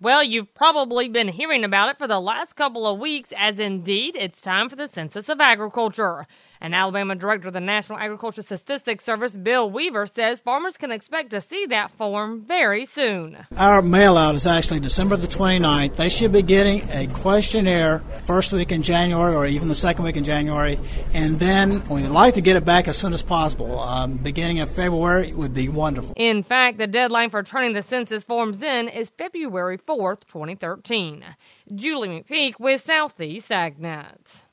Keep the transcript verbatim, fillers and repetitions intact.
Well, you've probably been hearing about it for the last couple of weeks, as indeed it's time for the Census of Agriculture. And Alabama Director of the National Agricultural Statistics Service, Bill Weaver, says farmers can expect to see that form very soon. Our mail-out is actually December the twenty-ninth. They should be getting a questionnaire first week in January or even the second week in January. And then we'd like to get it back as soon as possible. Um, beginning of February would be wonderful. In fact, the deadline for turning the census forms in is February fourth, twenty thirteen. Julie McPeak with Southeast AgNet.